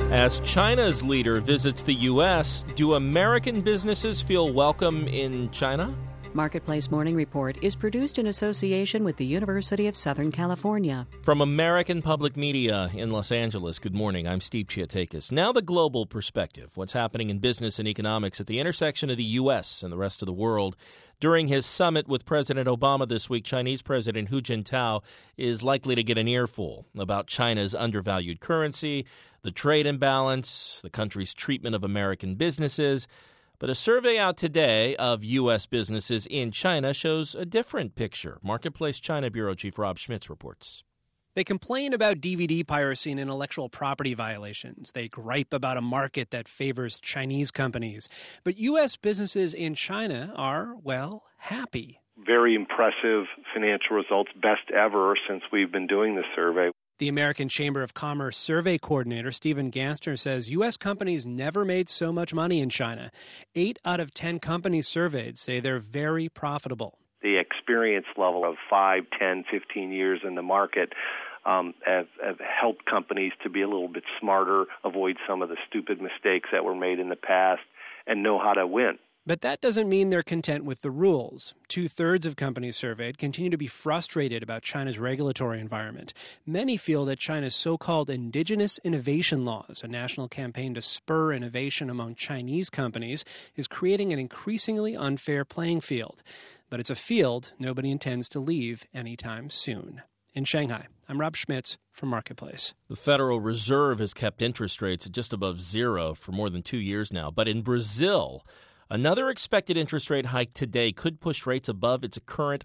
As China's leader visits the U.S., do American businesses feel welcome in China? Marketplace Morning Report is produced in association with the University of Southern California. From American Public Media in Los Angeles, good morning. I'm Steve Chiatakis. Now the global perspective. What's happening in business and economics at the intersection of the U.S. and the rest of the world. During his summit with President Obama this week, Chinese President Hu Jintao is likely to get an earful about China's undervalued currency, the trade imbalance, the country's treatment of American businesses. But a survey out today of U.S. businesses in China shows a different picture. Marketplace China Bureau Chief Rob Schmitz reports. They complain about DVD piracy and intellectual property violations. They gripe about a market that favors Chinese companies. But U.S. businesses in China are, well, happy. Very impressive financial results, best ever since we've been doing this survey. The American Chamber of Commerce survey coordinator, Stephen Ganster, says U.S. companies never made so much money in China. 8 out of 10 companies surveyed say they're very profitable. The experience level of 5, 10, 15 years in the market have helped companies to be a little bit smarter, avoid some of the stupid mistakes that were made in the past, and know how to win. But that doesn't mean they're content with the rules. 2/3 of companies surveyed continue to be frustrated about China's regulatory environment. Many feel that China's so-called indigenous innovation laws, a national campaign to spur innovation among Chinese companies, is creating an increasingly unfair playing field. But it's a field nobody intends to leave anytime soon. In Shanghai, I'm Rob Schmitz from Marketplace. The Federal Reserve has kept interest rates at just above zero for more than 2 years now. But in Brazil, another expected interest rate hike today could push rates above its current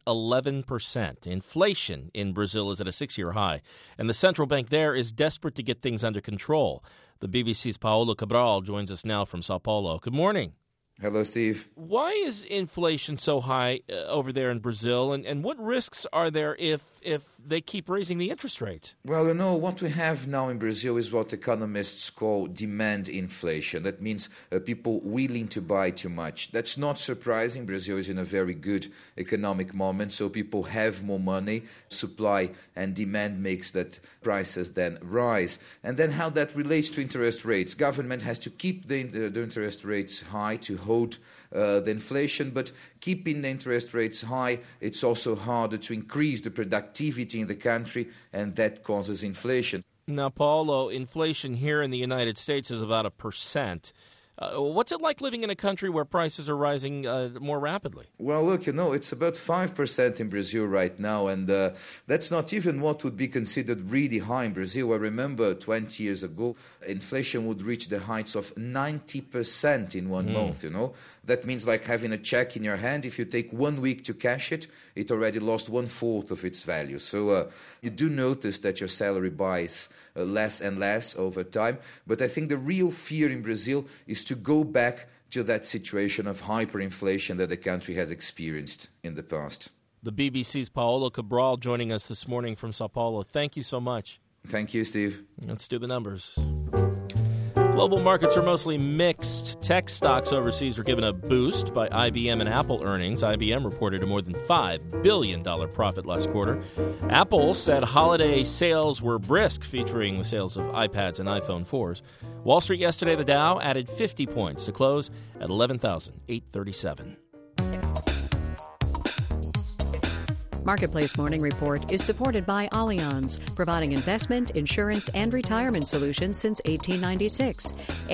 11%. Inflation in Brazil is at a 6-year high, and the central bank there is desperate to get things under control. The BBC's Paulo Cabral joins us now from Sao Paulo. Good morning. Hello, Steve. Why is inflation so high over there in Brazil, and what risks are there if they keep raising the interest rate? Well, what we have now in Brazil is what economists call demand inflation. That means people willing to buy too much. That's not surprising. Brazil is in a very good economic moment, so people have more money. Supply and demand makes that prices then rise. And then how that relates to interest rates. Government has to keep the interest rates high to hold the inflation, but keeping the interest rates high, it's also harder to increase the productivity in the country, and that causes inflation. Now, Paulo, inflation here in the United States is about 1%. What's it like living in a country where prices are rising more rapidly? Well, look, it's about 5% in Brazil right now, and that's not even what would be considered really high in Brazil. I remember 20 years ago, inflation would reach the heights of 90% in 1 month, That means like having a check in your hand. If you take 1 week to cash it, it already lost 1/4 of its value. So you do notice that your salary buys less and less over time. But I think the real fear in Brazil is to go back to that situation of hyperinflation that the country has experienced in the past. The BBC's Paulo Cabral joining us this morning from Sao Paulo. Thank you so much. Thank you, Steve. Let's do the numbers. Global markets are mostly mixed. Tech stocks overseas were given a boost by IBM and Apple earnings. IBM reported a more than $5 billion profit last quarter. Apple said holiday sales were brisk, featuring the sales of iPads and iPhone 4s. Wall Street yesterday, the Dow added 50 points to close at 11,837. Marketplace Morning Report is supported by Allianz, providing investment, insurance, and retirement solutions since 1896.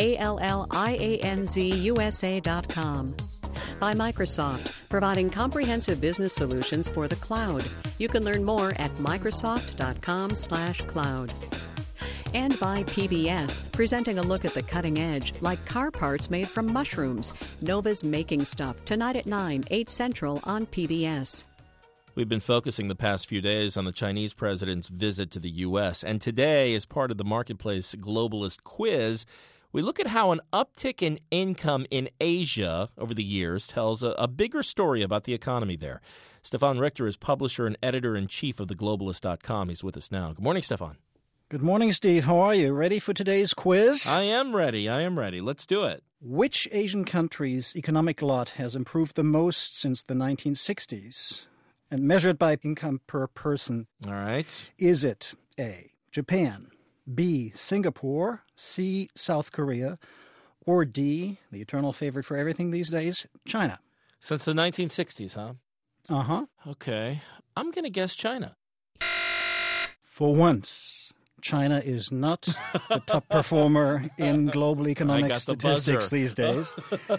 ALLIANZUSA.com. By Microsoft, providing comprehensive business solutions for the cloud. You can learn more at Microsoft.com/cloud. And by PBS, presenting a look at the cutting edge, like car parts made from mushrooms. Nova's Making Stuff, tonight at 9, 8 Central on PBS. We've been focusing the past few days on the Chinese president's visit to the U.S., and today, as part of the Marketplace Globalist Quiz, we look at how an uptick in income in Asia over the years tells a bigger story about the economy there. Stefan Richter is publisher and editor-in-chief of theglobalist.com. He's with us now. Good morning, Stefan. Good morning, Steve. How are you? Ready for today's quiz? I am ready. Let's do it. Which Asian country's economic lot has improved the most since the 1960s? And measured by income per person. All right. Is it A, Japan, B, Singapore, C, South Korea, or D, the eternal favorite for everything these days, China? Since the 1960s, huh? Uh-huh. Okay. I'm going to guess China. For once, China is not the top performer in global economic statistics these days.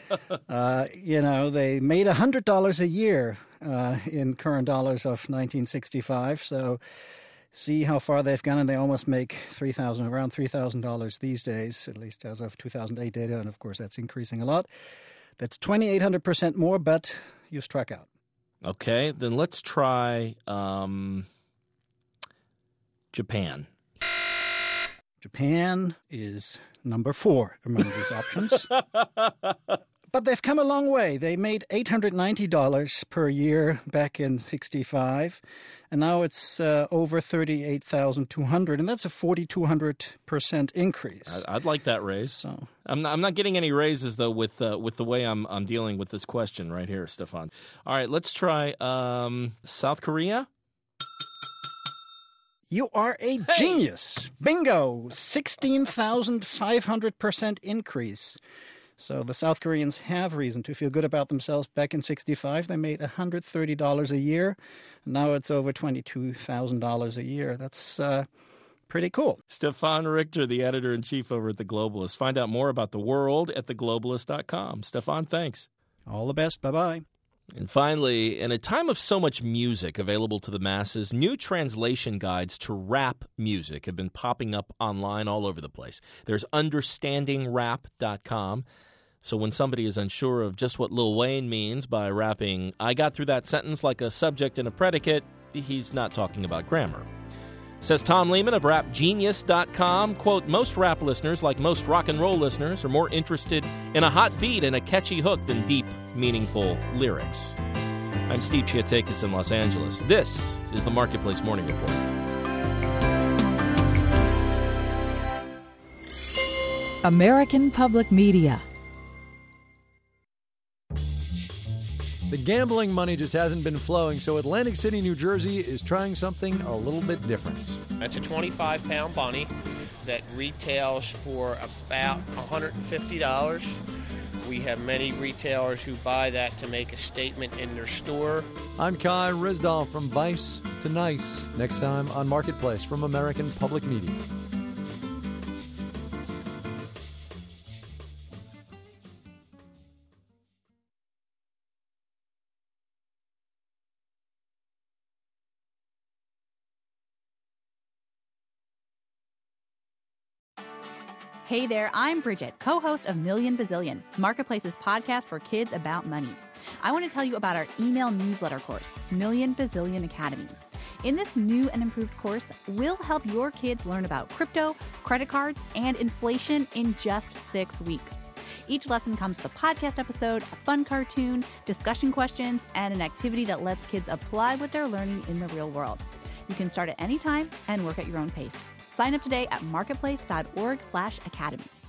They made $100 a year in current dollars of 1965, so see how far they've gone, and they almost make around $3,000 these days, at least as of 2008 data, and of course that's increasing a lot. That's 2,800% more, but you struck out. Okay, then let's try Japan. Japan is number 4 among these options. But they've come a long way. They made $890 per year back in 65, and now it's over $38,200, and that's a 4,200% increase. I'd like that raise. So I'm not getting any raises though with the way I'm dealing with this question right here, Stefan. All right, let's try South Korea. You are a genius. Bingo! 16,500% increase. So the South Koreans have reason to feel good about themselves. Back in 65, they made $130 a year. Now it's over $22,000 a year. That's pretty cool. Stefan Richter, the editor-in-chief over at The Globalist. Find out more about the world at theglobalist.com. Stefan, thanks. All the best. Bye-bye. And finally, in a time of so much music available to the masses, new translation guides to rap music have been popping up online all over the place. There's understandingrap.com. So when somebody is unsure of just what Lil Wayne means by rapping, I got through that sentence like a subject and a predicate, he's not talking about grammar. Says Tom Lehman of rapgenius.com, quote, most rap listeners, like most rock and roll listeners, are more interested in a hot beat and a catchy hook than deep, meaningful lyrics. I'm Steve Chiatakis in Los Angeles. This is the Marketplace Morning Report. American Public Media. The gambling money just hasn't been flowing, so Atlantic City, New Jersey is trying something a little bit different. That's a 25-pound bunny that retails for about $150. We have many retailers who buy that to make a statement in their store. I'm Kai Risdall from Vice to Nice. Next time on Marketplace from American Public Media. Hey there, I'm Bridget, co-host of Million Bazillion, Marketplace's podcast for kids about money. I want to tell you about our email newsletter course, Million Bazillion Academy. In this new and improved course, we'll help your kids learn about crypto, credit cards, and inflation in just 6 weeks. Each lesson comes with a podcast episode, a fun cartoon, discussion questions, and an activity that lets kids apply what they're learning in the real world. You can start at any time and work at your own pace. Sign up today at marketplace.org/academy.